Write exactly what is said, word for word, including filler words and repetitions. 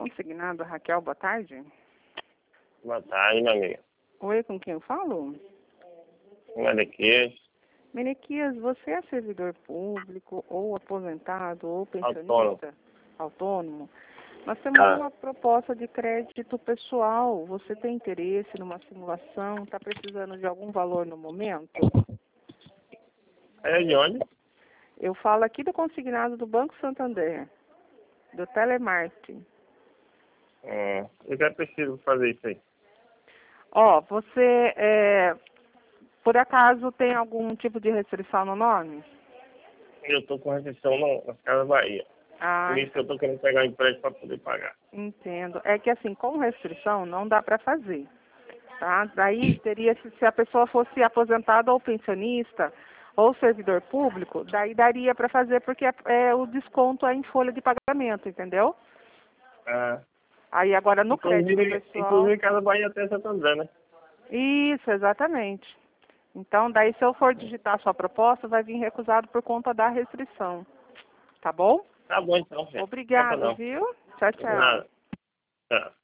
Consignado, Raquel, boa tarde. Boa tarde, minha amiga. Oi, com quem eu falo? Menequias. Menequias, você é servidor público, ou aposentado, ou pensionista? Autônomo. Autônomo? Nós temos Ah. uma proposta de crédito pessoal. Você tem interesse numa simulação? Está precisando de algum valor no momento? É de onde? Eu falo aqui do consignado do Banco Santander, do telemarketing. Hum, eu já preciso fazer isso aí. Ó, você, é, por acaso, tem algum tipo de restrição no nome? Eu tô com restrição no- nas Casas Bahia. Ah, Por isso que eu tô querendo pegar um empréstimo para poder pagar. entendo. É que assim, com restrição não dá para fazer, tá? Daí teria, se se a pessoa fosse aposentada ou pensionista ou servidor público, daí daria para fazer porque é, é, o desconto é em folha de pagamento, entendeu? Ah. Aí agora no crédito Inclusive, pessoal... inclusive Casa Bahia até Santo André, né? Isso, exatamente. Então, daí se eu for digitar a sua proposta, vai vir recusado por conta da restrição. Tá bom? Tá bom então, filho. Obrigada, Não. viu? Tchau, tchau. Nada. Tchau.